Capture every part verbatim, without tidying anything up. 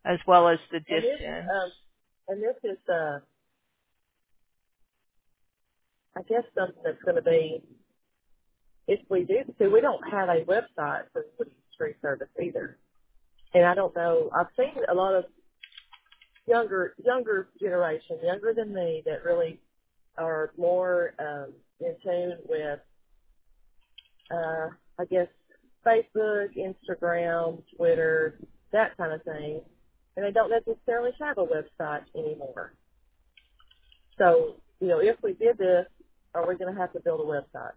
as well as the And this, distance. um, and this is, uh, I guess something that's going to be, if we do, see, we don't have a website for the tree service either. And I don't know, I've seen a lot of younger, younger generation, younger than me, that really are more um, in tune with, uh, I guess, Facebook, Instagram, Twitter, that kind of thing. And they don't necessarily have a website anymore. So, you know, if we did this, are we going to have to build a website?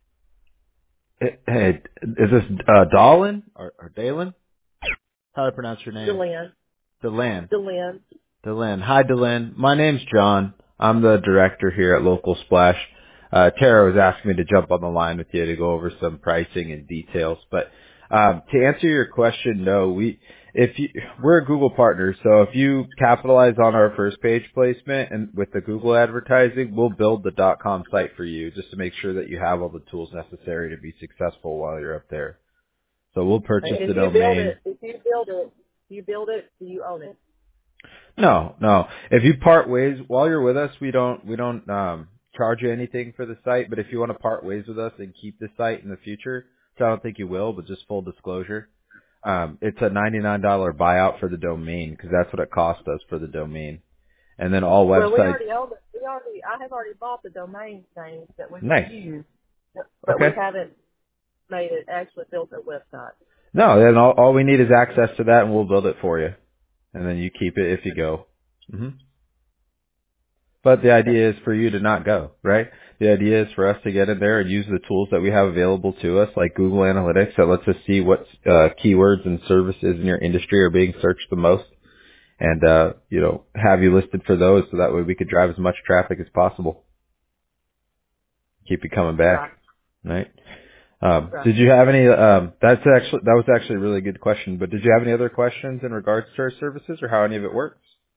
Hey, is this uh, Dallin or, or Dalen? How do I pronounce your name? Delenn. Delan. Delenn. Delenn. Hi, Delenn. My name's John. I'm the director here at Local Splash. Uh, Tara was asking me to jump on the line with you to go over some pricing and details. But um, to answer your question, no, we if you we're a Google partner, so if you capitalize on our first page placement and with the Google advertising, we'll build the .com site for you just to make sure that you have all the tools necessary to be successful while you're up there. So we'll purchase And the if you build domain. it, if you build it, you build it, do you own it? No, no. If you part ways while you're with us, we don't we don't um charge you anything for the site. But if you want to part ways with us and keep the site in the future, which I don't think you will, but just full disclosure, um, it's a ninety-nine dollars buyout for the domain because that's what it cost us for the domain. And then all Well, we websites. already own it. We already, I have already bought the domain names that we can Nice. use, but we Okay. haven't made it actually built a website. No, then all, all we need is access to that, and we'll build it for you. And then you keep it if you go. hmm But the Okay. idea is for you to not go, right? The idea is for us to get in there and use the tools that we have available to us, like Google Analytics, that lets us see what uh, keywords and services in your industry are being searched the most, and uh, you know, have you listed for those, so that way we could drive as much traffic as possible, keep you coming back, Right. right? Um, Right. did you have any? Um, that's actually that was actually a really good question. But did you have any other questions in regards to our services or how any of it works?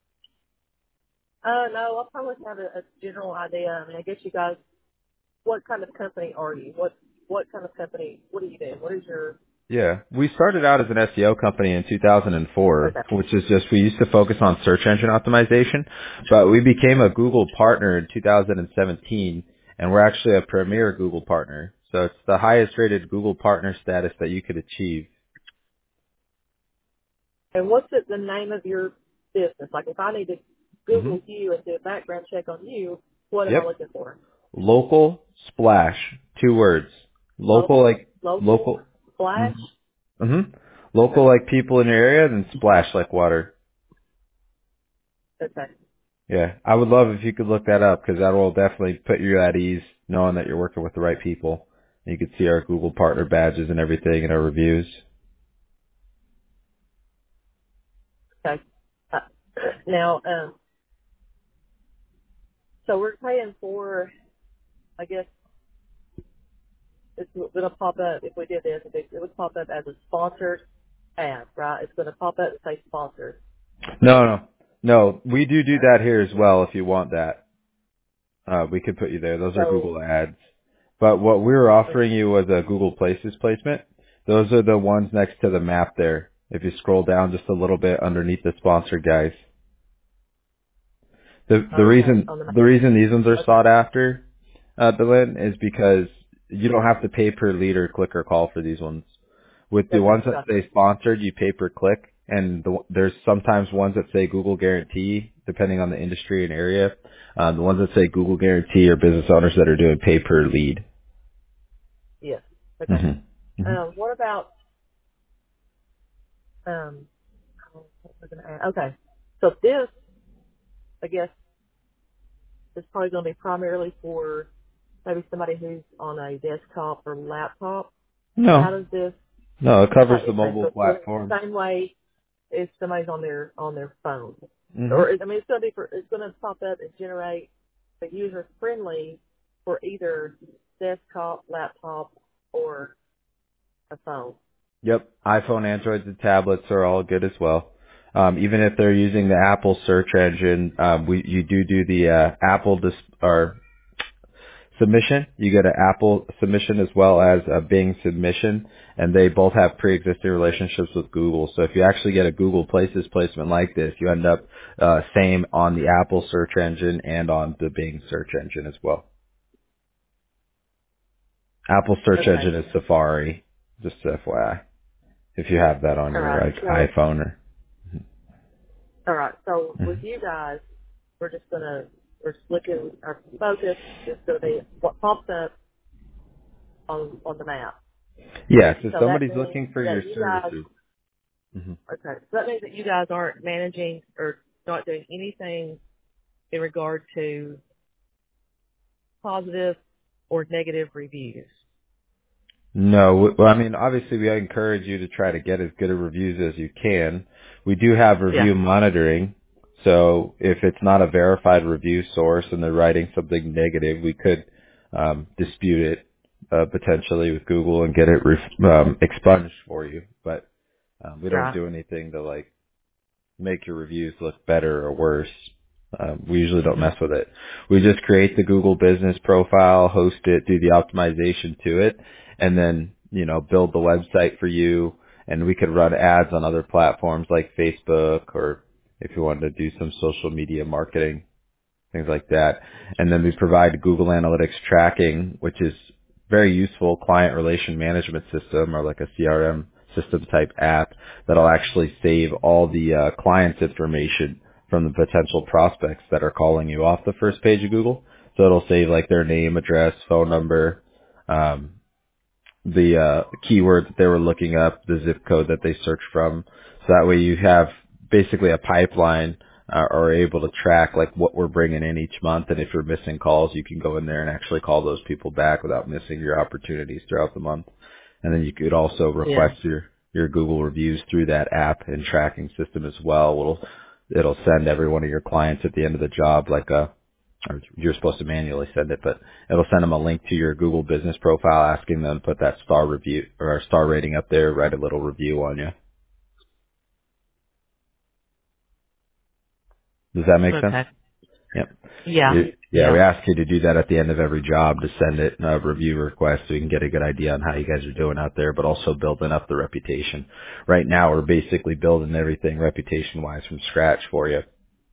Uh, no, I'll probably have a, a general idea. I mean, I guess you guys, what kind of company are you? What what kind of company? What do you do? What is your? Yeah, we started out as an S E O company in two thousand four, Okay. which is just we used to focus on search engine optimization, but we became a Google partner in two thousand seventeen, and we're actually a premier Google partner. So it's the highest rated Google partner status that you could achieve. And what's it, the name of your business? Like, if I need to hmm Google you and do a background check on you, what am I Yep. looking for? Local splash, two words. Local Local, like local, local. flash. hmm Local like people in your area, and splash like water. Okay. Yeah, I would love if you could look that up because that will definitely put you at ease knowing that you're working with the right people. You could see our Google partner badges and everything in our reviews. Okay. Uh, now, um, so we're paying for, I guess it's going to pop up, if we did this, it would pop up as a sponsored ad, right? It's going to pop up and say sponsored. No, no, no. We do do that here as well if you want that. Uh, we could put you there. Those are So, Google ads. But what we were offering you was a Google Places placement. Those are the ones next to the map there. If you scroll down just a little bit underneath the sponsored guys. The the okay, reason on the, the reason these ones are okay, sought after, uh, Belen, is because you don't have to pay per lead or click or call for these ones. With the okay, ones that gotcha. say sponsored, you pay per click, and the, there's sometimes ones that say Google Guarantee, depending on the industry and area. Uh, the ones that say Google Guarantee are business owners that are doing pay per lead. Yes. Okay. hmm hmm Um, what about, um, what was I gonna add? Okay. So this, I guess, is probably going to be primarily for maybe somebody who's on a desktop or laptop. No, How does this, no, it how, covers the okay, so mobile it's going to be platforms. the same way if somebody's on their, on their phone. hmm Or, I mean, it's going to be for, it's going to pop up and generate the user friendly for either desktop, laptop, or a phone. Yep, iPhone, Androids, and tablets are all good as well. Um, even if they're using the Apple search engine, um, we you do do the uh, Apple dis- or submission. You get an Apple submission as well as a Bing submission, and they both have pre-existing relationships with Google. So if you actually get a Google Places placement like this, you end up uh, same on the Apple search engine and on the Bing search engine as well. Apple search Okay. engine is Safari, just F Y I, if you have that on All your right. like So, iPhone or. all right. So with Mhm. you guys, we're just gonna we're just looking. Our focus is gonna be what pops up on on the map. Yes, if So that somebody's means looking for your that you guys. services. Mhm. Okay. So that means that you guys aren't managing or not doing anything in regard to positive or negative reviews. No, w- well, I mean, obviously we encourage you to try to get as good of reviews as you can. We do have Yeah. review monitoring. So if it's not a verified review source and they're writing something negative, we could um, dispute it uh, potentially with Google and get it re- um, expunged for you. But um, we don't Right. do anything to like make your reviews look better or worse. Um, we usually don't mess with it. We just create the Google business profile, host it, do the optimization to it, and then, you know, build the website for you. And we could run ads on other platforms like Facebook, or if you wanted to do some social media marketing, things like that. And then we provide Google Analytics tracking, which is very useful client relation management system, or like a C R M system type app that'll actually save all the uh, client's information from the potential prospects that are calling you off the first page of Google. So it'll save like their name, address, phone number, um, the uh, keyword that they were looking up, the zip code that they searched from. So that way you have basically a pipeline uh, or are able to track like what we're bringing in each month. And if you're missing calls, you can go in there and actually call those people back without missing your opportunities throughout the month. And then you could also Yeah. request your, your Google reviews through that app and tracking system as well. It'll, it'll send every one of your clients at the end of the job like a or you're supposed to manually send it, but it'll send them a link to your Google business profile asking them to put that star review or star rating up there, write a little review on you. Does that make sense? Okay. Yep. Yeah. You- Yeah, we Yeah. ask you to do that at the end of every job to send it a review request so we can get a good idea on how you guys are doing out there, but also building up the reputation. Right now, we're basically building everything reputation-wise from scratch for you.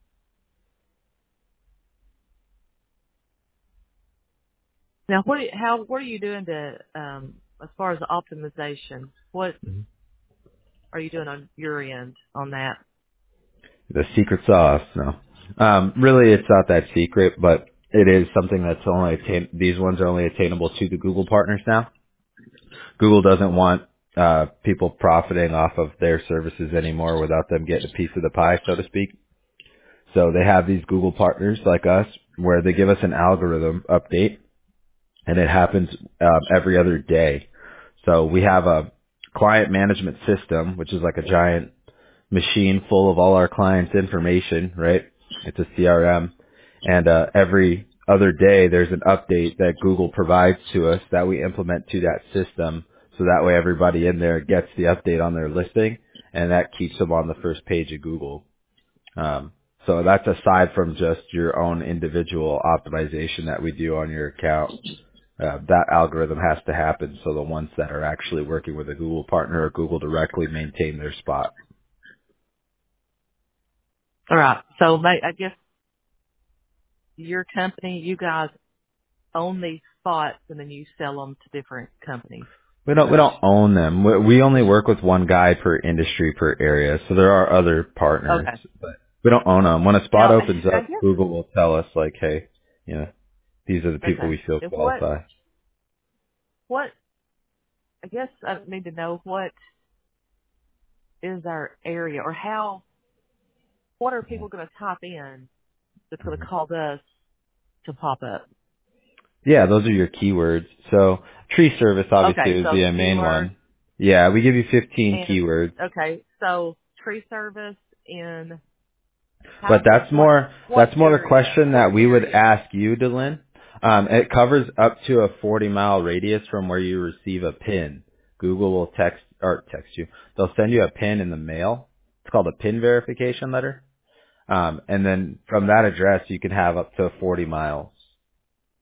Now, what? do- How? What are you doing to, um, as far as the optimization? What are you doing on your end on that? The secret sauce, no. Um, really, it's not that secret, but it is something that's only attain- these ones are only attainable to the Google partners now. Google doesn't want uh, people profiting off of their services anymore without them getting a piece of the pie, so to speak. So they have these Google partners like us where they give us an algorithm update, and it happens um, every other day. So we have a client management system, which is like a giant machine full of all our clients' information, right? It's a C R M. And uh, every other day there's an update that Google provides to us that we implement to that system. So that way everybody in there gets the update on their listing, and that keeps them on the first page of Google. Um, so that's aside from just your own individual optimization that we do on your account. Uh, that algorithm has to happen so the ones that are actually working with a Google partner or Google directly maintain their spot. All right. So, ma- I guess your company, you guys own these spots, and then you sell them to different companies. We don't we don't own them. We, we only work with one guy per industry per area, so there are other partners, Okay. but we don't own them. When a spot Now, opens I up, guess. Google will tell us like, hey, you know, these are the people Okay. we feel And what? qualify. What? I guess I need to know what is our area, or how. What are people going to type in that's going to cause us to pop up? Yeah, those are your keywords. So tree service obviously Okay. would So be a main keyword one. Yeah, we give you fifteen and keywords. okay. So tree service in But how? that's What? more What that's more the area? question What that we would area? ask you, Dylan. Um, it covers up to a forty mile radius from where you receive a pin. Google will text or text you. They'll send you a pin in the mail. It's called a pin verification letter. Um, and then from that address, you can have up to forty miles.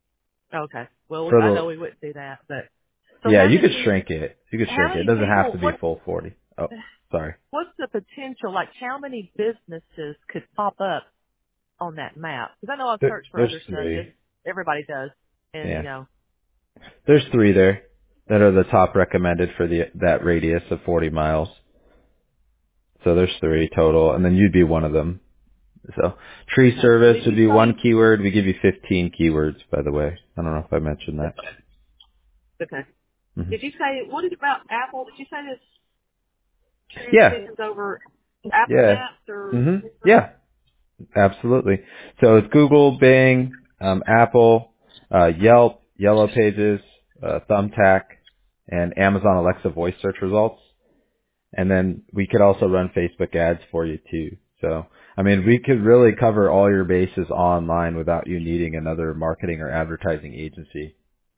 Okay. Well, For I know the we wouldn't do that, but so yeah, how you could many shrink it. You could how shrink it. It many doesn't have people? to be What full forty. Oh, sorry. what's the potential? Like, how many businesses could pop up on that map? Because I know I've There, searched for there's other stuff. Just three. everybody does, and you Yeah, know. there's three there that are the top recommended for the that radius of forty miles. So there's three total, and then you'd be one of them. So tree Okay. service Did would you be one say? keyword. We give you fifteen keywords, by the way. I don't know if I mentioned that. Okay. hmm Did you say what is about Apple? Did you say this tree Yeah, decisions over Apple yeah, Maps or? hmm yeah, absolutely. So it's Google, Bing, um, Apple, uh, Yelp, Yellow Pages, uh, Thumbtack, and Amazon Alexa voice search results. And then we could also run Facebook ads for you too. So, I mean, we could really cover all your bases online without you needing another marketing or advertising agency,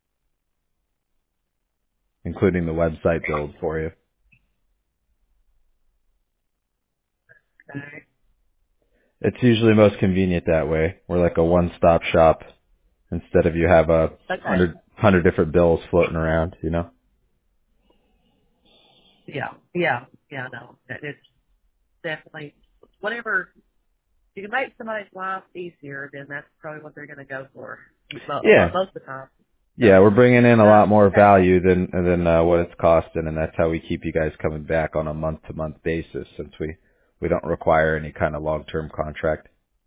including the website build for you. Okay. It's usually most convenient that way. We're like a one-stop shop instead of you have a Okay. hundred, hundred different bills floating around, you know? Yeah. Yeah. Yeah. No. That it's definitely whatever you can make somebody's life easier, then that's probably what they're going to go for mo- a lot Yeah. most of the time. Yeah, So, we're bringing in a um, lot more okay. value than than uh, what it's costing, and that's how we keep you guys coming back on a month-to-month basis, since we we don't require any kind of long-term contract.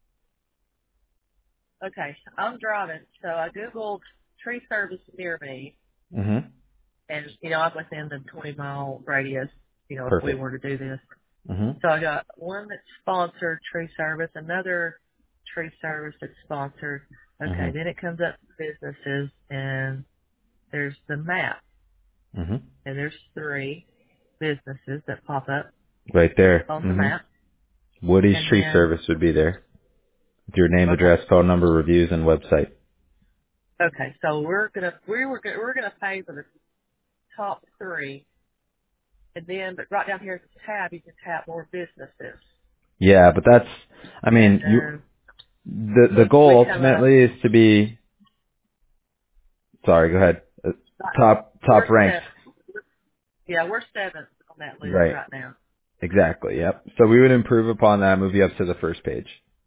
Okay. I'm driving, so I googled tree service near me, Mhm. and you know I'm within the twenty mile radius. You know, if we Perfect. were to do this, Mhm. so I got one that's sponsored tree service, another tree service that's sponsored. Okay, Mhm. then it comes up to businesses, and there's the map, Mhm. and there's three businesses that pop up Right there. on the Mhm. map, Woody's and Tree then Service would be there with your name, okay, address, phone number, reviews, and website. okay, so we're gonna we were gonna, we're gonna pay for the top three, and then but right down here at the tab you can tap more businesses, Yeah, but that's, I and mean, you then the the goal we come up. ultimately is to be. Sorry, go ahead. Uh, top We're top ranked. seventh. Yeah, we're seventh on that list Right. right now. Exactly. Yep. So we would improve upon that, move you up to the first page.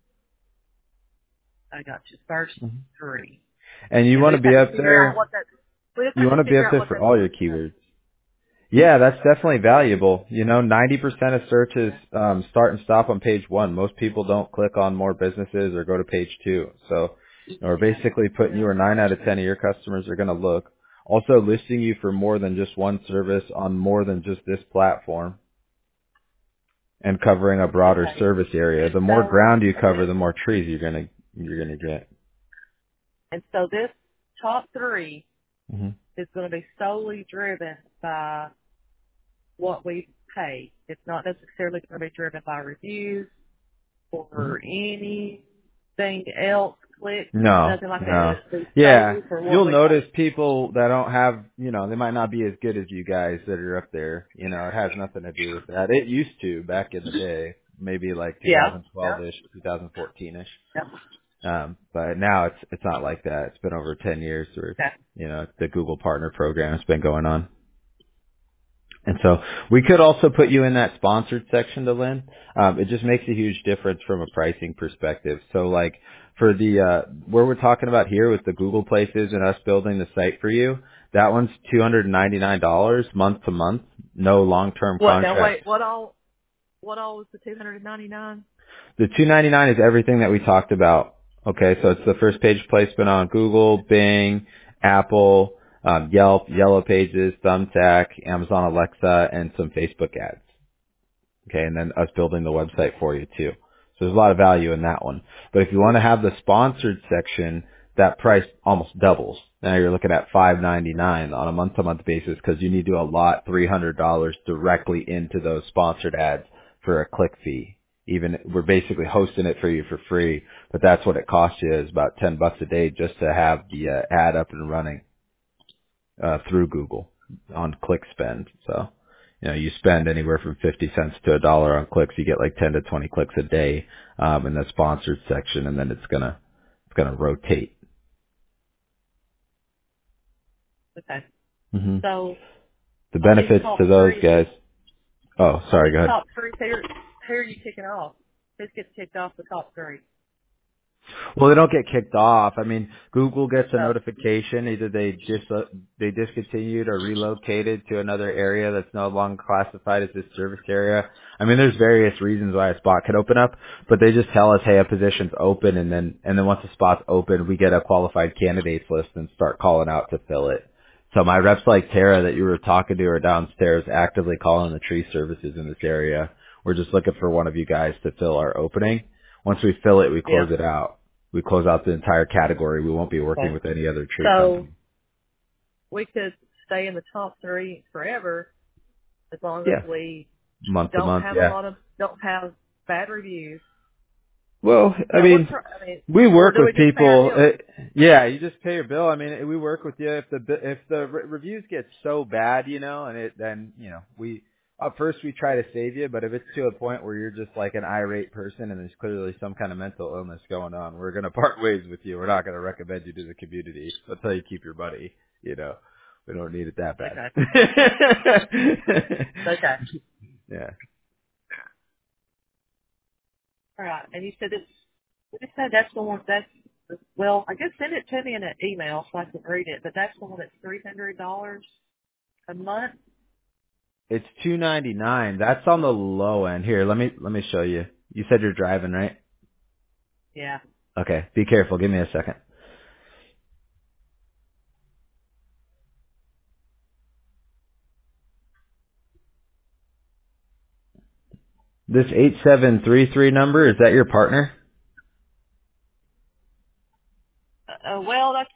I got you first Mhm. three, And you and we want to just be have to up figure out there. what that. We just You have want to to be figure up out there what for that all your means. Though. keywords. Yeah, that's definitely valuable. You know, ninety percent of searches um, start and stop on page one. Most people don't click on more businesses or go to page two. So, you know, we're basically putting you, or nine out of ten of your customers are going to look. Also listing you for more than just one service on more than just this platform, and covering a broader Okay, service area. and The more so ground you cover, this the more trees you're going to, you're going to get. and so this top three hmm is going to be solely driven by what we pay. It's not necessarily going to be driven by reviews hmm or anything else, clicks, No, nothing like that. no. It's be Yeah, solely for what you'll we notice pay. people that don't have, you know, they might not be as good as you guys that are up there. You know, it has nothing to do with that. It used to back in the day, maybe like Yeah. Yeah. twenty twelve-ish, twenty fourteen-ish. Yeah. Um, but now it's it's not like that. It's been over ten years where, Okay. you know, the Google Partner Program has been going on. And so we could also put you in that sponsored section to Lynn. Um, it just makes a huge difference from a pricing perspective. So like for the, uh, where we're talking about here with the Google Places and us building the site for you, that one's two hundred ninety-nine dollars month to month, no long-term What now? contract. Wait. What all? What all was the two hundred and ninety nine? The two ninety-nine is everything that we talked about. Okay, so it's the first page placement on Google, Bing, Apple, um, Yelp, Yellow Pages, Thumbtack, Amazon Alexa, and some Facebook ads. Okay, and then us building the website for you too. So there's a lot of value in that one. But if you want to have the sponsored section, that price almost doubles. Now you're looking at five ninety-nine on a month-to-month basis because you need to allot three hundred dollars directly into those sponsored ads for a click fee. Even we're basically hosting it for you for free, but that's what it costs you is about ten bucks a day just to have the uh, ad up and running uh, through Google on click spend. So, you know, you spend anywhere from fifty cents to a dollar on clicks. You get like ten to twenty clicks a day, um, in the sponsored section, and then it's gonna, it's gonna rotate. Okay. hmm So The on these benefits top to those three, guys. Oh, on sorry. these Go ahead. top three, who, who are you kicking off? Who gets kicked off the top three? Well, they don't get kicked off. I mean, Google gets a Oh, notification either they dis they discontinued or relocated to another area that's no longer classified as this service area. I mean, there's various reasons why a spot could open up, but they just tell us, hey, a position's open, and then and then once the spot's open, we get a qualified candidates list and start calling out to fill it. So my reps like Tara that you were talking to are downstairs actively calling the tree services in this area. We're just looking for one of you guys to fill our opening. Once we fill it, we yeah. close it out. We close out the entire category. We won't be working Okay. with any other tree So company. we could stay in the top three forever as long as Yeah. we Month to don't month, have a yeah. lot of, don't have bad reviews. Well, I So we're, mean, try- I mean, we or work do we with just pay our people. bills? It, yeah, you just pay your bill. I mean, we work with you if the bi- if the re- reviews get so bad, you know, and it then you know we at first we try to save you, but if it's to a point where you're just like an irate person and there's clearly some kind of mental illness going on, we're gonna part ways with you. We're not gonna recommend you to the community. That's how you keep your money. You know, we don't need it that bad. Okay. Okay. Yeah. All right. And you said it's, you said that's the one, that's, well, I guess send it to me in an email so I can read it, but that's the one that's three hundred dollars a month? It's two ninety nine. That's on the low end. Here, let me let me show you. You said you're driving, right? Yeah. Okay. Be careful. Give me a second. This eight seven three three number, is that your partner? Uh, uh, well, that's,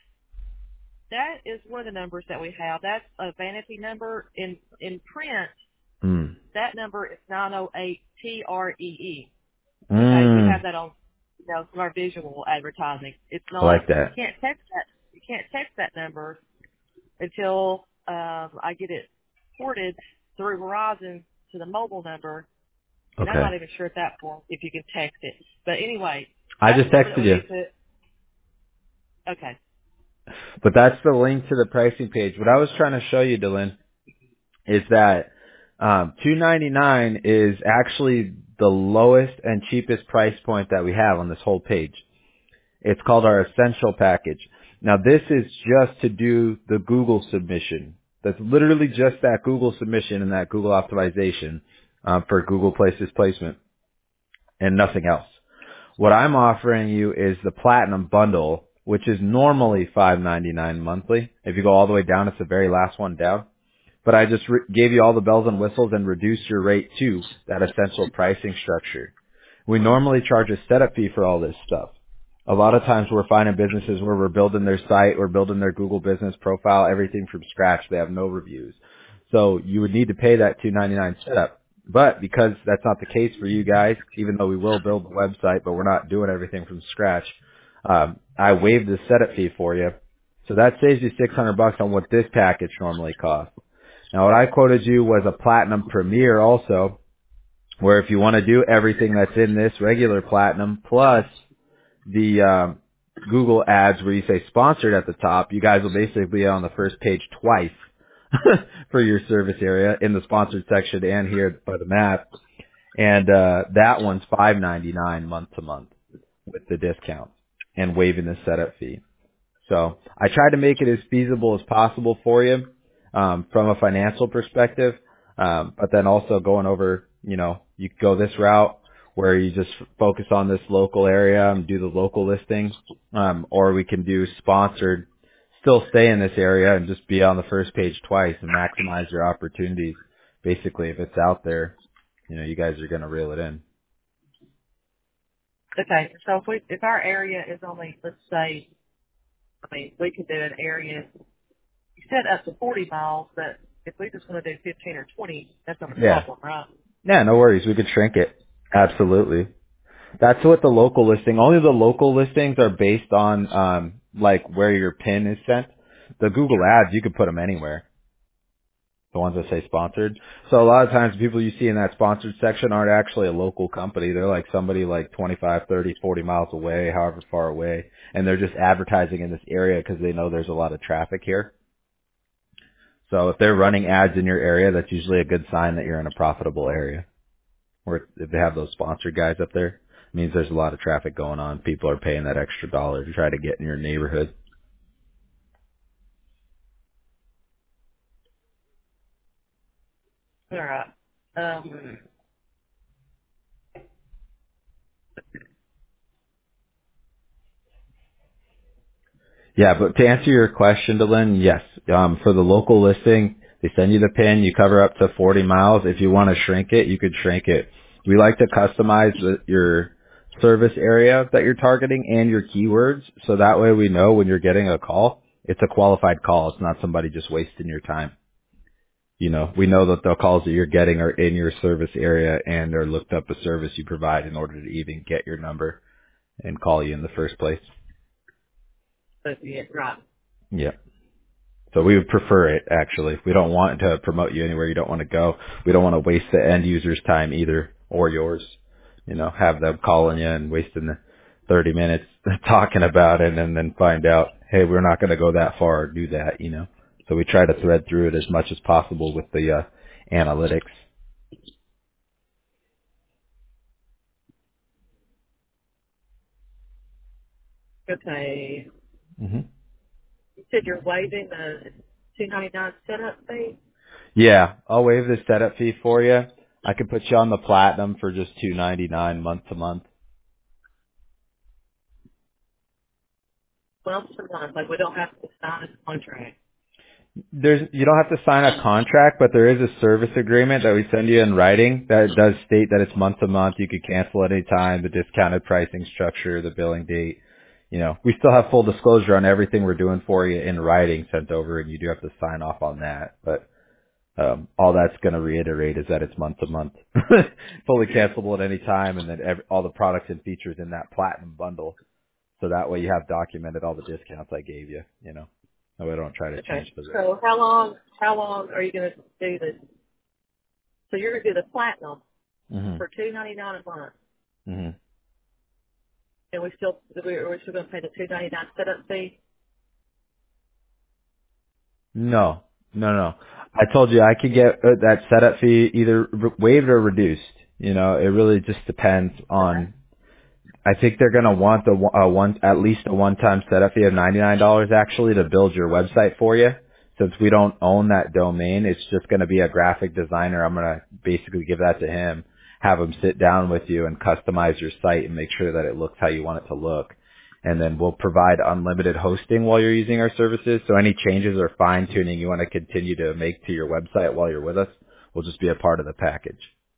that is one of the numbers that we have. That's a vanity number. In, in print, Mm. that number is nine oh eight T R E E. Okay, we have Mm. that on, you know, some of our visual advertising. It's I not, like you that. can't text that, you can't text that number until, um, I get it ported through Verizon to the mobile number. And I'm Okay. not even sure at that point if you can text it. But anyway, I that's just the number that texted we you. use it. Okay. But that's the link to the pricing page. What I was trying to show you, Dylan, is that um two ninety-nine is actually the lowest and cheapest price point that we have on this whole page. It's called our Essential Package. Now this is just to do the Google submission. That's literally just that Google submission and that Google optimization um, for Google Places placement and nothing else. What I'm offering you is the Platinum Bundle, which is normally five ninety-nine monthly. If you go all the way down, it's the very last one down. But I just re- gave you all the bells and whistles and reduced your rate to that essential pricing structure. We normally charge a setup fee for all this stuff. A lot of times we're finding businesses where we're building their site, we're building their Google business profile, everything from scratch. They have no reviews. So you would need to pay that two ninety-nine setup. But because that's not the case for you guys, even though we will build the website, but we're not doing everything from scratch, um, I waived the setup fee for you. So that saves you six hundred bucks on what this package normally costs. Now what I quoted you was a Platinum Premier also, where if you want to do everything that's in this regular Platinum plus the um, Google ads where you say sponsored at the top, you guys will basically be on the first page twice for your service area in the sponsored section and here by the map. And uh, that one's five ninety-nine month to month with the discount and waiving the setup fee. So I tried to make it as feasible as possible for you um, from a financial perspective, um, but then also going over, you know, you could go this route where you just focus on this local area and do the local listings, um, or we can do sponsored, still stay in this area and just be on the first page twice and maximize your opportunities. Basically, if it's out there, you know, you guys are going to reel it in. Okay. So if we, if our area is only, let's say, I mean, we could do an area, you said up to forty miles, but if we just want to do fifteen or twenty, that's not a Yeah. problem, right? Yeah, no worries. We could shrink it. Absolutely. That's what the local listing, only the local listings are based on, um, like where your pin is sent. The Google ads, you could put them anywhere. The ones that say sponsored. So a lot of times people you see in that sponsored section aren't actually a local company. They're like somebody like twenty-five, thirty, forty miles away, however far away. And they're just advertising in this area because they know there's a lot of traffic here. So if they're running ads in your area, that's usually a good sign that you're in a profitable area. Or if they have those sponsored guys up there, it means there's a lot of traffic going on. People are paying that extra dollar to try to get in your neighborhood. All right. Um, Yeah, but to answer your question, Dylan, yes. Um, for the local listing, they send you the pin. You cover up to forty miles. If you want to shrink it, you could shrink it. We like to customize the, your service area that you're targeting and your keywords, so that way we know when you're getting a call, it's a qualified call. It's not somebody just wasting your time. You know, we know that the calls that you're getting are in your service area and they're looked up a service you provide in order to even get your number and call you in the first place. but yeah, right. Yeah. So we would prefer it, actually. We don't want to promote you anywhere you don't want to go. We don't want to waste the end user's time either, or yours. You know, have them calling you and wasting the thirty minutes talking about it and then find out, hey, we're not going to go that far or do that, you know. So we try to thread through it as much as possible with the uh, analytics. Okay. hmm You said you're waiving the two ninety nine setup fee. Yeah, I'll waive the setup fee for you. I could put you on the platinum for just two ninety-nine month to month. Well, for month, like we don't have to sign a contract. There's, you don't have to sign a contract, but there is a service agreement that we send you in writing that does state that it's month to month. You could cancel at any time, the discounted pricing structure, the billing date. You know, we still have full disclosure on everything we're doing for you in writing sent over, and you do have to sign off on that. But um, all that's going to reiterate is that it's month to month, fully cancelable at any time, and then every, all the products and features in that platinum bundle. So that way you have documented all the discounts I gave you. You know, so we don't try to Okay. change the rate. So how long? How long are you going to do this? So you're going to do the platinum hmm for two ninety nine a month, hmm and we still we're we're still going to pay the two ninety nine setup fee. No, no, no. I told you I could get uh, that setup fee either re- waived or reduced. You know, it really just depends Okay. on. I think they're gonna want the one- uh, one at least a one-time setup fee of ninety-nine dollars actually to build your website for you. Since we don't own that domain, it's just gonna be a graphic designer. I'm gonna basically give that to him, have him sit down with you and customize your site and make sure that it looks how you want it to look. And then we'll provide unlimited hosting while you're using our services. So any changes or fine tuning you want to continue to make to your website while you're with us will just be a part of the package.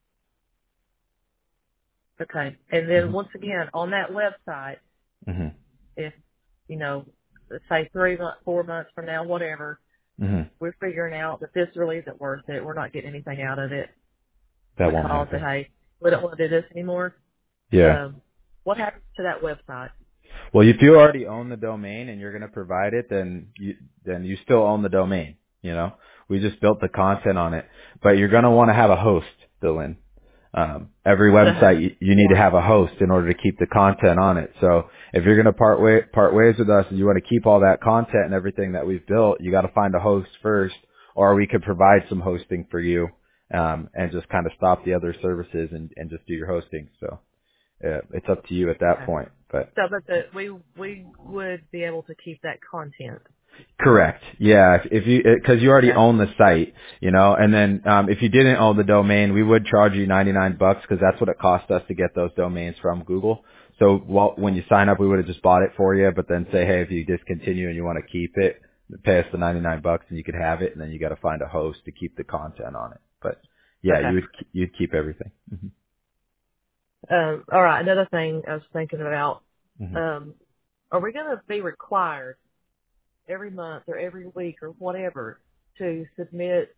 Okay. And then hmm once again, on that website, hmm if you know, let's say three months, four months from now, whatever, hmm we're figuring out that this really isn't worth it. We're not getting anything out of it That won't because happen. hey, we don't want to do this anymore. Yeah. Um, what happens to that website? Well, if you already own the domain and you're going to provide it, then you, then you still own the domain. You know, we just built the content on it, but you're going to want to have a host, Dylan. Um, every website you, you need to have a host in order to keep the content on it. So if you're going to part way, part ways with us and you want to keep all that content and everything that we've built, you got to find a host first, or we could provide some hosting for you, um, and just kind of stop the other services and, and just do your hosting. So uh, it's up to you at that Okay. point, but. So, but the, we we would be able to keep that content. Correct. Yeah. If, if you, because you already Okay. own the site, you know, and then um, if you didn't own the domain, we would charge you ninety-nine bucks because that's what it cost us to get those domains from Google. So while, when you sign up, we would have just bought it for you, but then say, hey, if you discontinue and you want to keep it, pay us the ninety-nine bucks and you could have it, and then you got to find a host to keep the content on it. But yeah, Okay. you would you'd keep everything. hmm Um, all right. Another thing I was thinking about, hmm um, are we going to be required every month or every week or whatever to submit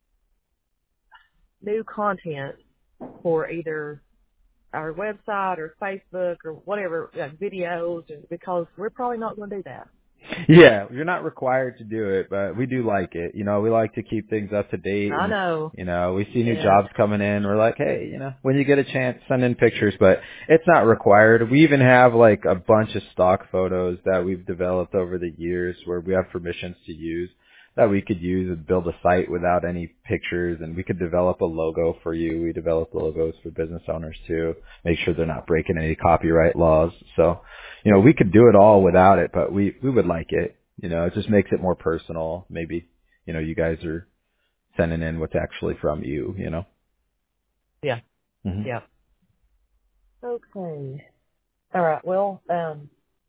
new content for either our website or Facebook or whatever, like videos, and because we're probably not going to do that. Yeah, you're not required to do it, but we do like it. You know, we like to keep things up to date, I and know. you know, we see new Yeah. jobs coming in. We're like, hey, you know, when you get a chance, send in pictures, but it's not required. We even have like a bunch of stock photos that we've developed over the years where we have permissions to use. that we could use and build a site without any pictures, and we could develop a logo for you. We develop logos for business owners too. Make sure they're not breaking any copyright laws. So, you know, we could do it all without it, but we we would like it. You know, it just makes it more personal. Maybe, you know, you guys are sending in what's actually from you. You know. Yeah. Mm-hmm. Yeah. Okay. All right. Well, um,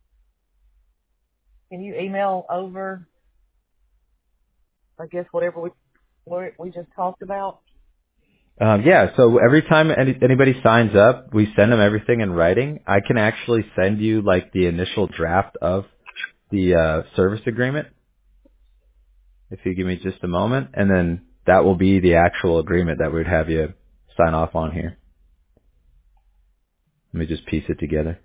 can you email over, I guess, whatever we what we just talked about? Um, yeah, so every time any, anybody signs up, we send them everything in writing. I can actually send you like the initial draft of the uh, service agreement if you give me just a moment, and then that will be the actual agreement that we'd have you sign off on here. Let me just piece it together.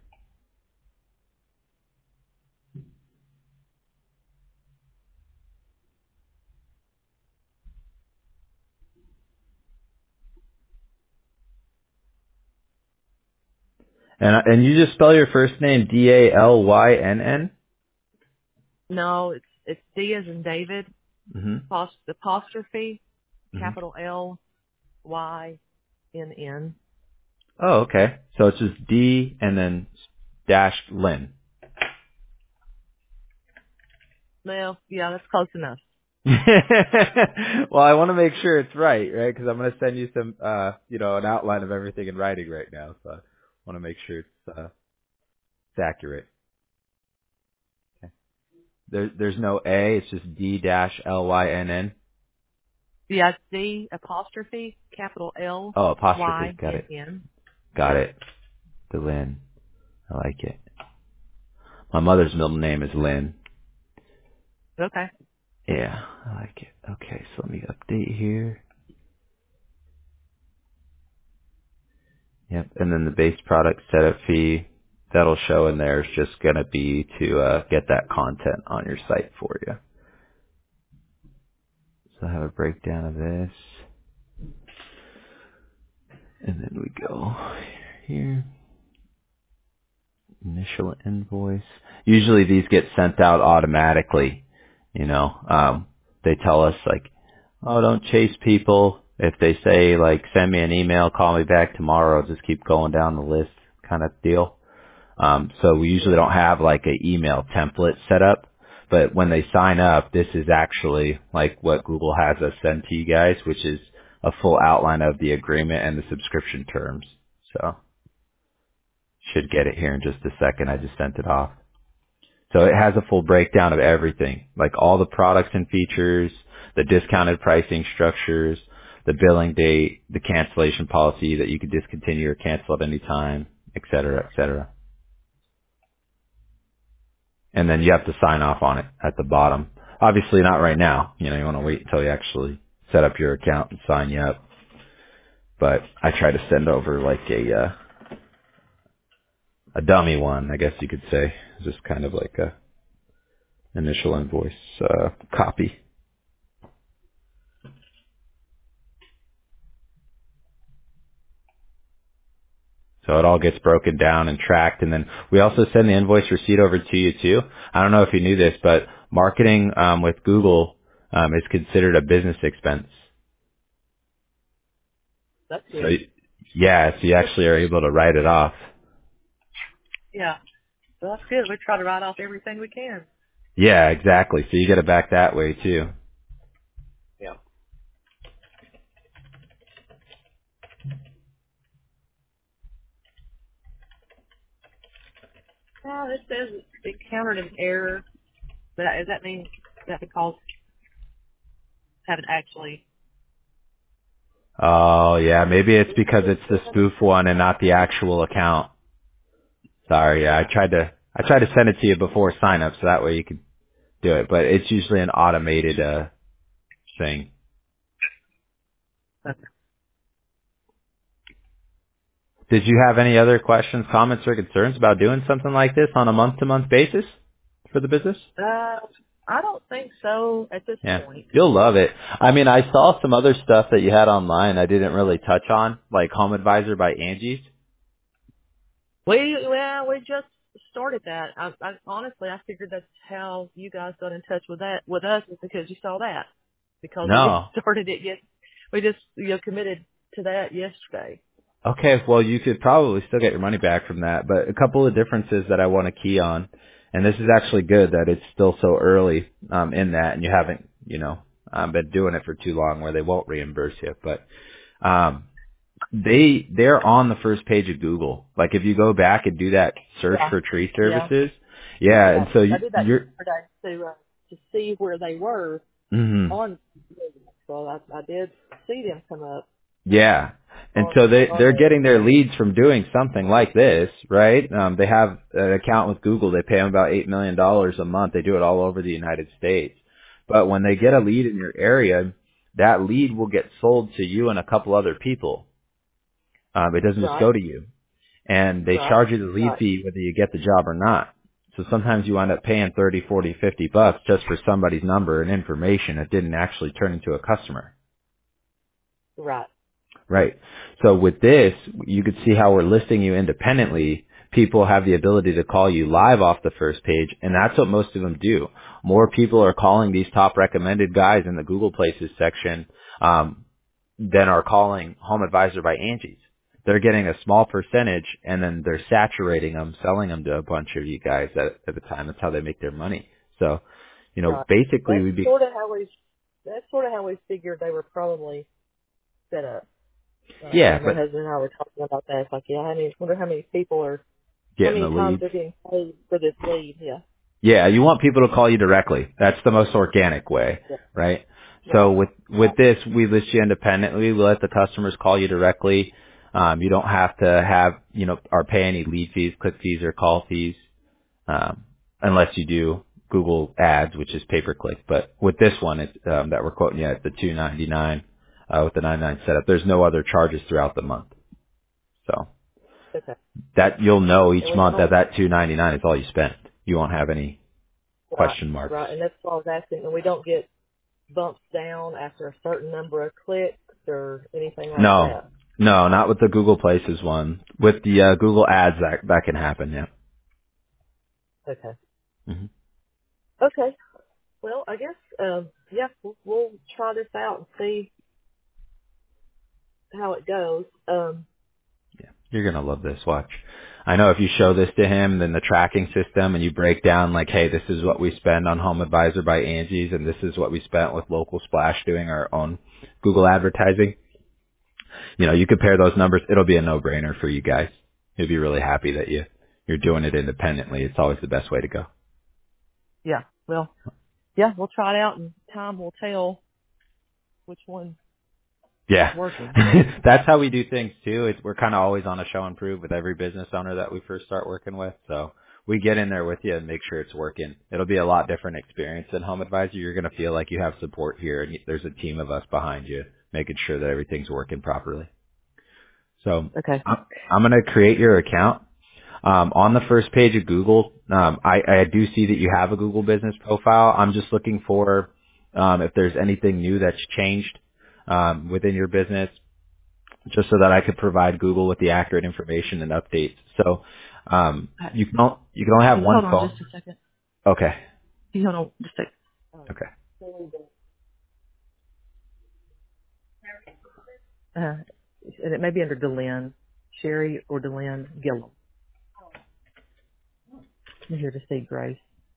And and you just spell your first name D A L Y N N? No, it's it's D as in David, Mm-hmm. post, apostrophe, Mm-hmm. capital L Y N N. Oh, okay. So it's just D and then dash Lynn. Well, yeah, that's close enough. Well, I want to make sure it's right, right? Because I'm going to send you some, uh, you know, an outline of everything in writing right now. So I want to make sure it's, uh, it's accurate. Okay. There, there's no A. It's just D dash L Y N N. Yeah, it's D apostrophe, capital L Oh, apostrophe. Y Got N it. N. Got it. The Lynn. I like it. My mother's middle name is Lynn. Okay. Yeah, I like it. Okay, so let me update here. Yep, and then the base product setup fee that'll show in there is just going to be to uh, get that content on your site for you. So I have a breakdown of this, and then we go here, initial invoice. Usually these get sent out automatically, you know. Um, they tell us like, oh, don't chase people. If they say like, send me an email, call me back tomorrow, just keep going down the list kind of deal. Um, so we usually don't have like an email template set up, but when they sign up, this is actually like what Google has us send to you guys, which is a full outline of the agreement and the subscription terms. So should get it here in just a second. I just sent it off. So it has a full breakdown of everything, like all the products and features, the discounted pricing structures, the billing date, the cancellation policy that you can discontinue or cancel at any time, et cetera, et cetera. And then you have to sign off on it at the bottom. Obviously not right now. You know, you want to wait until you actually set up your account and sign you up. But I try to send over like a, uh, a dummy one, I guess you could say. Just kind of like a initial invoice, uh, copy. So it all gets broken down and tracked. And then we also send the invoice receipt over to you too. I don't know if you knew this, but marketing, um, with Google, um, is considered a business expense. That's So good. yeah, so you actually are able to write it off. Yeah. Well, that's good. We try to write off everything we can. Yeah, exactly. So you get it back that way too. Yeah. Well, it says it encountered an error. But does that mean that because haven't actually? Oh yeah, maybe it's because it's the spoof one and not the actual account. Sorry, yeah, I tried to I tried to send it to you before sign up so that way you could do it, but it's usually an automated uh thing. Okay. Did you have any other questions, comments, or concerns about doing something like this on a month-to-month basis for the business? Uh, I don't think so at this Yeah, point. you'll love it. I mean, I saw some other stuff that you had online I didn't really touch on, like Home Advisor by Angie's. We well, we just started that, I, I honestly I figured that's how you guys got in touch with that with us, is because you saw that, because we just No. started it yes we just you know committed to that yesterday. Okay, well, you could probably still get your money back from that, but a couple of differences that I want to key on, and this is actually good that it's still so early um, in that, and you haven't, you know, um, been doing it for too long where they won't reimburse you, but um, they they're on the first page of Google. Like if you go back and do that search Yeah, for tree yeah, services, yeah, yeah. and so I you, did that you're, yesterday to uh, to see where they were mhm. on. Well, I, I did see them come up Yeah. And on so they, on they're there. getting their leads from doing something like this, right? Um, they have an account with Google. They pay them about eight million dollars a month. They do it all over the United States. But when they get a lead in your area, that lead will get sold to you and a couple other people. Um, it doesn't just Right, go to you. And they right, charge you the lead right, fee whether you get the job or not. So sometimes you wind up paying thirty, forty, fifty bucks just for somebody's number and information that didn't actually turn into a customer. right. Right. So with this, you could see how we're listing you independently. People have the ability to call you live off the first page, and that's what most of them do. More people are calling these top recommended guys in the Google Places section um, than are calling Home Advisor by Angie's. They're getting a small percentage, and then they're saturating them, selling them to a bunch of you guys at, at the time. That's how they make their money. So, you know, Right. basically, That's we'd be, sort of how we. That's sort of how we figured they were probably set up. Uh, me yeah, and my but husband and I were talking about that. It's like, yeah, I mean, wonder how many people are, how getting many the times leads. they're getting paid for this lead. Yeah. Yeah, you want people to call you directly. That's the most organic way, Yeah. right? So Right. with with this, we list you independently. We let the customers call you directly. Um, you don't have to have, you know, or pay any lead fees, click fees, or call fees, um, unless you do Google Ads, which is pay per click. But with this one, it's, um, that we're quoting you at the two ninety-nine uh, with the ninety-nine setup. There's no other charges throughout the month, so Okay. that you'll know And each we month that don't. that two ninety-nine is all you spend. You won't have any Right. question marks. Right. And that's what I was asking. And we don't get bumps down after a certain number of clicks or anything like No, that. no, not with the Google Places one. With the uh, Google Ads, that that can happen. Yeah. Okay. hmm Okay. Well, I guess, um, yeah, we'll, we'll try this out and see how it goes. Um, Yeah. You're gonna love this. Watch. I know if you show this to him, then the tracking system, and you break down like, hey, this is what we spend on Home Advisor by Angie's, and this is what we spent with Local Splash doing our own Google advertising. You know, you compare those numbers, it'll be a no-brainer for you guys. You'll be really happy that you you're doing it independently. It's always the best way to go. yeah. Well, yeah, we'll try it out and time will tell which one is Yeah. working. That's how we do things too. It's, we're kind of always on a show and prove with every business owner that we first start working with. So we get in there with you and make sure it's working. It'll be a lot different experience than Home Advisor. You're going to feel like you have support here and there's a team of us behind you making sure that everything's working properly. So Okay. I'm I'm going to create your account. Um, on the first page of Google, um, I, I do see that you have a Google business profile. I'm just looking for um, if there's anything new that's changed um, within your business, just so that I could provide Google with the accurate information and updates. So um, Uh, you can o- you can only have Can you hold one on just phone. a second? Okay. Can you hold on just a second? Um, Okay. Uh, and it may be under Delenn, Sherry or Delenn Gillum. I'm here to see Grace.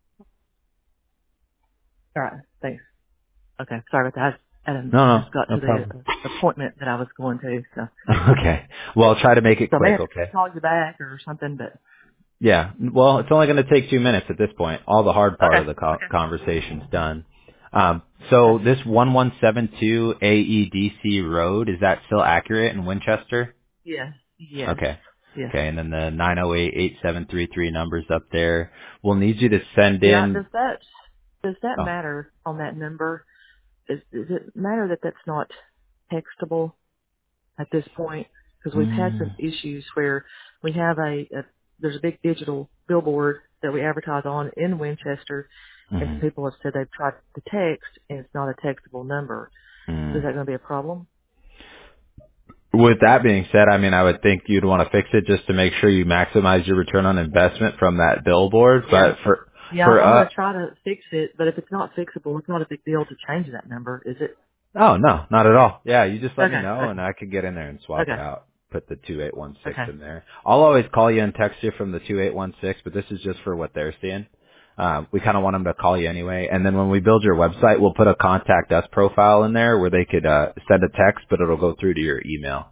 All right. Thanks. Okay. Sorry about that. I, I No, no, just got no to the problem. uh, appointment that I was going to, so Okay. Well, I'll try to make it so I may quick. have to Okay. call you back or something, but Yeah. Well, it's only going to take two minutes at this point. All the hard part okay. of the co- Okay. conversation's done. Um, Okay. so this one one seven two A E D C Road, is that still accurate in Winchester? Yes. Yes. Okay. Yes. Okay. And then the nine oh eight eight seven three three numbers up there. We'll need you to send Now, in. does that does that Oh. matter on that number? Is, does it matter that that's not textable at this point? Because we've had some Mm, issues where we have a, a there's a big digital billboard that we advertise on in Winchester, and some mm, people have said they've tried to text and it's not a textable number. So is mm. that going to be a problem? With that being said, I mean, I would think you'd want to fix it just to make sure you maximize your return on investment from that billboard. Yeah. But for Yeah, for I'm uh, gonna try to fix it, but if it's not fixable, it's not a big deal to change that number, is it? oh no, not at all. Yeah, you just let me Okay, know, and okay, I could get in there and swap it okay, out. Put the two eight one six okay, in there. I'll always call you and text you from the two eight one six, but this is just for what they're seeing. Um, we kind of want them to call you anyway, and then when we build your website, we'll put a contact us profile in there where they could uh, send a text, but it'll go through to your email.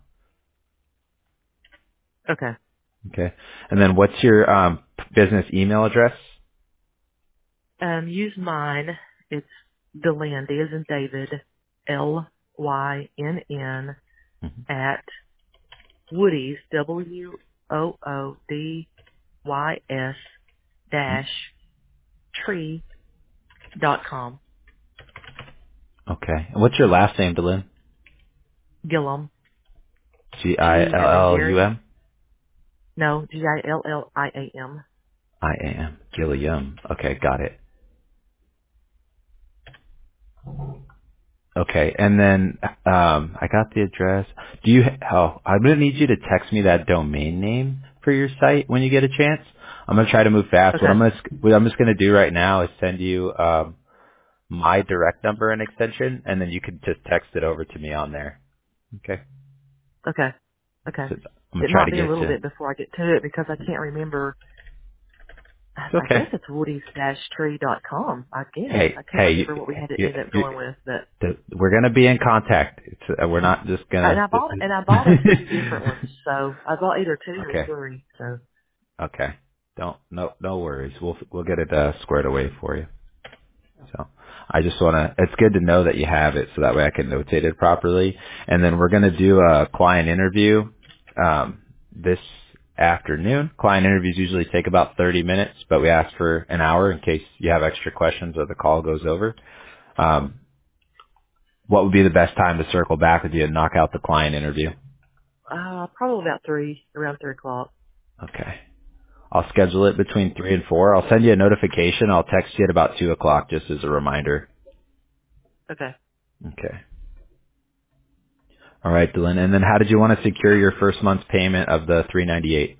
okay. Okay. And then what's your um, business email address? Um, use mine. It's Delynn, D as in David, L Y N N Mhm. at Woody's, W O O D Y S dash tree dot com. Okay. And what's your last name, Delin? Gillum, G I G as in L L U Gary. M? No, G I L L I A M. I A M. Gilliam. Okay, got it. Okay, and then um, I got the address. Do you? Oh, I'm gonna need you to text me that domain name for your site when you get a chance. I'm gonna try to move fast. What Okay, I'm gonna what I'm just gonna do right now is send you um, my direct number and extension, and then you can just text it over to me on there. Okay. okay, okay. So I'm gonna It try might to be a get little you. bit before I get to it because I can't remember. I It's I guess okay. it's woodies dash tree dot com. I guess. Hey, I can't hey, you, remember what we had to you, end up you, going with, but the, we're gonna be in contact. It's, uh, we're not just and gonna. I bought and I bought a few different ones. So I bought either two or okay, three. So okay. Don't no no worries. We'll we'll get it uh, squared away for you. So I just wanna. It's good to know that you have it, so that way I can notate it properly. And then we're gonna do a client interview um, this afternoon. Client interviews usually take about thirty minutes, but we ask for an hour in case you have extra questions or the call goes over. Um, what would be the best time to circle back with you and knock out the client interview? uh probably about three, around three o'clock. Okay. I'll schedule it between three and four. I'll send you a notification. I'll text you at about two o'clock just as a reminder. Okay. Okay. All right, Dylan. And then how did you want to secure your first month's payment of the three ninety-eight?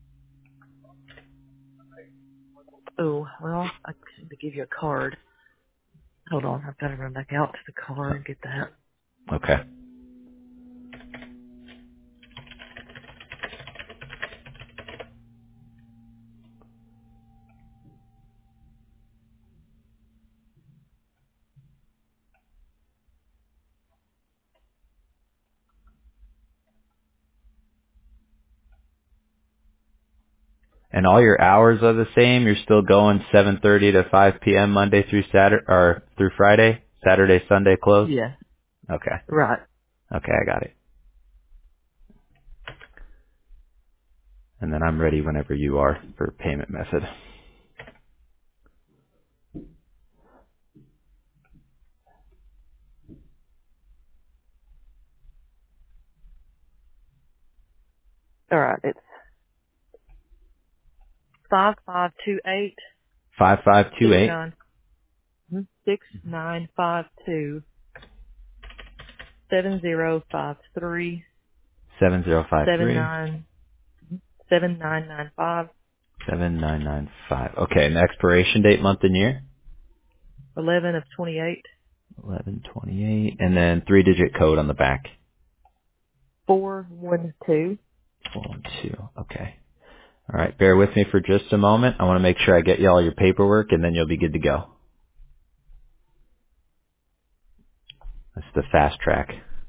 Oh, well, I need to give you a card. Hold on, I've got to run back out to the car and get that. Okay. And all your hours are the same. You're still going seven thirty to five p.m. Monday through Saturday or through Friday. Saturday, Sunday closed. Yeah. Okay. Right. Okay, I got it. And then I'm ready whenever you are for payment method. All right. It's five five two eight Five five two six eight nine six nine five two seven zero five three seven zero five seven three. nine seven nine nine five seven nine nine five. Okay, and the expiration date, month and year? eleven of twenty eight eleven twenty-eight. And then three-digit code on the back. four one two. One, two. Okay. All right, bear with me for just a moment. I want to make sure I get you all your paperwork, and then you'll be good to go. That's the fast track.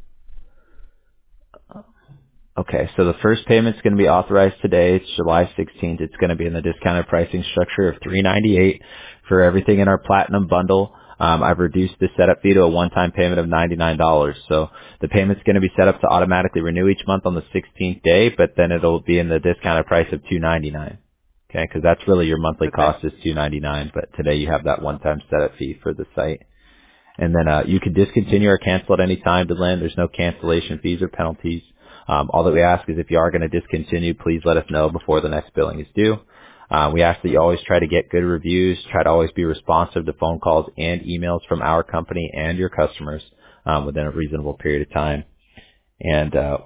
Okay, so the first payment's going to be authorized today. It's July sixteenth. It's going to be in the discounted pricing structure of three ninety-eight for everything in our platinum bundle. Um, I've reduced the setup fee to a one-time payment of ninety-nine dollars. So the payment's going to be set up to automatically renew each month on the sixteenth day, but then it'll be in the discounted price of two ninety-nine. Okay, because that's really your monthly Okay. cost is two ninety-nine, but today you have that one-time setup fee for the site. And then uh, you can discontinue or cancel at any time to land. There's no cancellation fees or penalties. Um, all that we ask is if you are going to discontinue, please let us know before the next billing is due. Uh, we ask that you always try to get good reviews, try to always be responsive to phone calls and emails from our company and your customers um, within a reasonable period of time. And uh,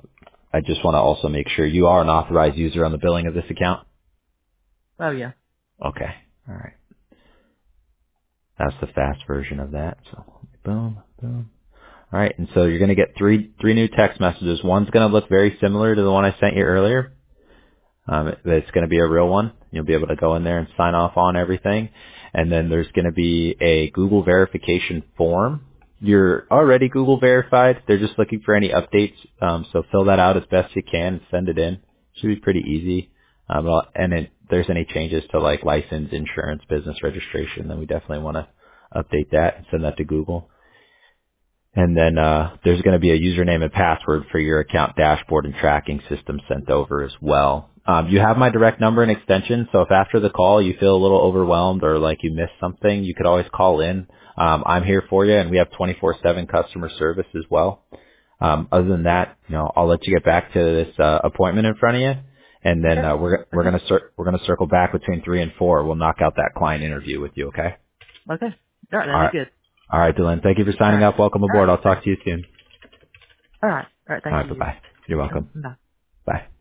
I just want to also make sure you are an authorized user on the billing of this account. Oh yeah. Okay. All right. That's the fast version of that. So boom, boom. All right. And so you're going to get three, three new text messages. One's going to look very similar to the one I sent you earlier. Um, it- it's going to be a real one. You'll be able to go in there and sign off on everything. And then there's going to be a Google verification form. You're already Google verified. They're just looking for any updates. Um, so fill that out as best you can and send it in. Should be pretty easy. Um, well, and if there's any changes to like license, insurance, business registration, then we definitely want to update that and send that to Google. And then uh, there's going to be a username and password for your account dashboard and tracking system sent over as well. Um, you have my direct number and extension, so if after the call you feel a little overwhelmed or like you missed something, you could always call in. Um, I'm here for you, and we have twenty-four seven customer service as well. Um, other than that, you know, I'll let you get back to this uh, appointment in front of you, and then Okay. uh, we're we're gonna cir- we're gonna circle back between three and four. We'll knock out that client interview with you. Okay? Okay. All right. All That'd be right, good. all right, Dylan. Thank you for All signing right. up. Welcome All right. aboard. I'll talk to you soon. All right. All right. All Thank right, you. bye-bye. You're welcome. Mm, bye. Bye.